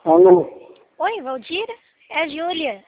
Alô? Oi, Valdir? É a Júlia.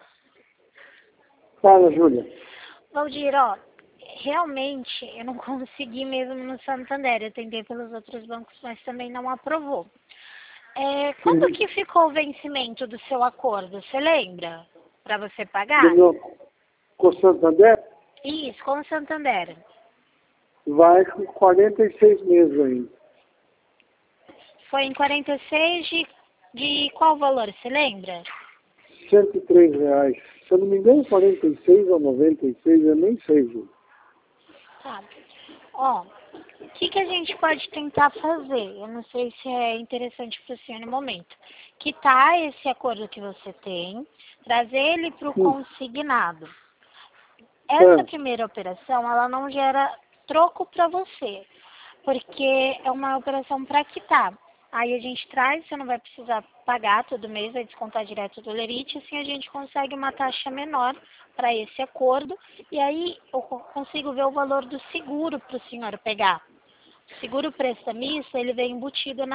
Fala, Júlia. Valdir, ó, realmente eu não consegui mesmo no Santander. Eu tentei pelos outros bancos, mas também não aprovou. Quando que ficou o vencimento do seu acordo? Você lembra? Para você pagar? Com o Santander, Isso, com o Santander. vai com 46 meses ainda. Foi em 46 de qual valor? Você lembra? R$ 103. Se eu não me engano, 46 ou 96, eu nem sei, Júlia. Tá. Ó, o que a gente pode tentar fazer? Eu não sei se é interessante para o senhor no momento. Quitar esse acordo que você tem, trazer ele para o consignado. Essa primeira operação, ela não gera troco para você, porque é uma operação para quitar. Aí a gente traz, você não vai precisar pagar todo mês, vai descontar direto do lerite, assim a gente consegue uma taxa menor para esse acordo, e aí eu consigo ver o valor do seguro para o senhor pegar. O seguro prestamista, ele vem embutido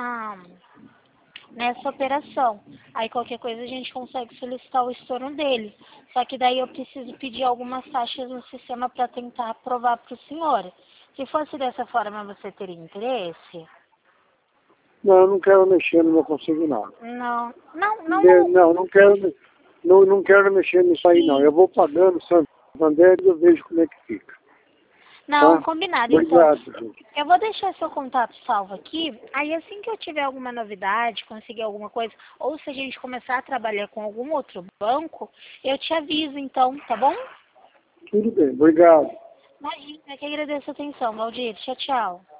nessa operação. Aí qualquer coisa a gente consegue solicitar o estorno dele. Só que daí eu preciso pedir algumas taxas no sistema para tentar aprovar para o senhor. Se fosse dessa forma, você teria interesse? Não, eu não quero mexer no meu consignado. Não, Não quero mexer nisso aí, não. Eu vou pagando o Santander e eu vejo como é que fica. não, Tá? combinado. Obrigado, Então, gente. eu vou deixar seu contato salvo aqui. Aí assim que eu tiver alguma novidade, conseguir alguma coisa, ou se a gente começar a trabalhar com algum outro banco, eu te aviso então, tá bom? Tudo bem, obrigado. Imagina, eu que agradeço a atenção, Valdir. Tchau, tchau.